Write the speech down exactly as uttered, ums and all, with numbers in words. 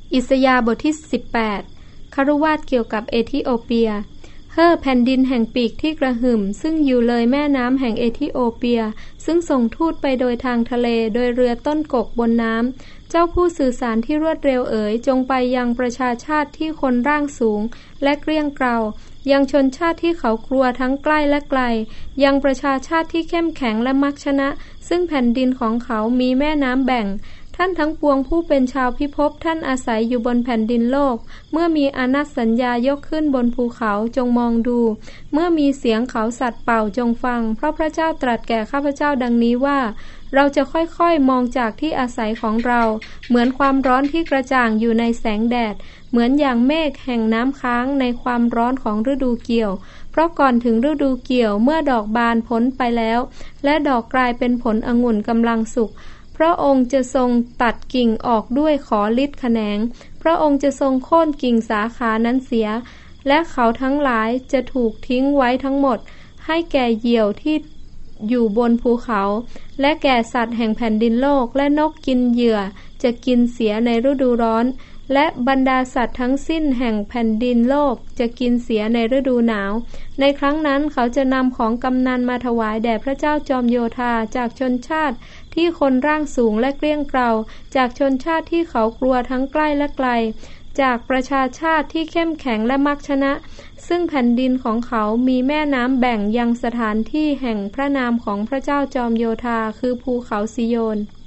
อิสยาห์บทที่สิบแปดคฤวาสเกี่ยวกับเอธิโอเปียเฮ่อแผ่นดินแห่งปีกที่กระหึ่มซึ่งอยู่เลยแม่น้ำแห่งเอธิโอเปียซึ่งส่งทูตไปโดยทางทะเลโดยเรือต้นกกบนน้ำเจ้าผู้สื่อสารที่รวดเร็วเอ๋ยจงไปยังประชาชาติที่คนร่างสูงและเกลี้ยงเกลายังชนชาติที่เขากลัวทั้งใกล้และไกลยังประชาชาติที่เข้มแข็งและมักชนะซึ่งแผ่นดินของเขามีแม่น้ำแบ่งท่านทั้งปวงผู้เป็นชาวพิภพท่านอาศัยอยู่บนแผ่นดินโลกเมื่อมีอานัตสัญญายกขึ้นบนภูเขาจงมองดูเมื่อมีเสียงเขาสัตว์เป่าจงฟังเพราะพระเจ้าตรัสแก่ข้าพเจ้าดังนี้ว่าเราจะค่อยๆมองจากที่อาศัยของเราเหมือนความร้อนที่กระจ่างอยู่ในแสงแดดเหมือนอย่างเมฆแห่งน้ำค้างในความร้อนของฤดูเกี่ยวเพราะก่อนถึงฤดูเกี่ยวเมื่อดอกบานพ้นไปแล้วและดอกกลายเป็นผลองุ่นกำลังสุกพระองค์จะทรงตัดกิ่งออกด้วยขอฤทธิ์แขนงพระองค์จะทรงโค่นกิ่งสาขานั้นเสียและเขาทั้งหลายจะถูกทิ้งไว้ทั้งหมดให้แก่เหยี่ยวที่อยู่บนภูเขาและแก่สัตว์แห่งแผ่นดินโลกและนกกินเหยื่อจะกินเสียในฤดูร้อนและบรรดาสัตว์ทั้งสิ้นแห่งแผ่นดินโลกจะกินเสียในฤดูหนาวในครั้งนั้นเขาจะนำของกำนันมาถวายแด่พระเจ้าจอมโยธาจากชนชาติที่คนร่างสูงและเกลี้ยงเกลาจากชนชาติที่เขากลัวทั้งใกล้และไกลจากประชาชาติที่เข้มแข็งและมักชนะซึ่งแผ่นดินของเขามีแม่น้ำแบ่งยังสถานที่แห่งพระนามของพระเจ้าจอมโยธาคือภูเขาซิโยน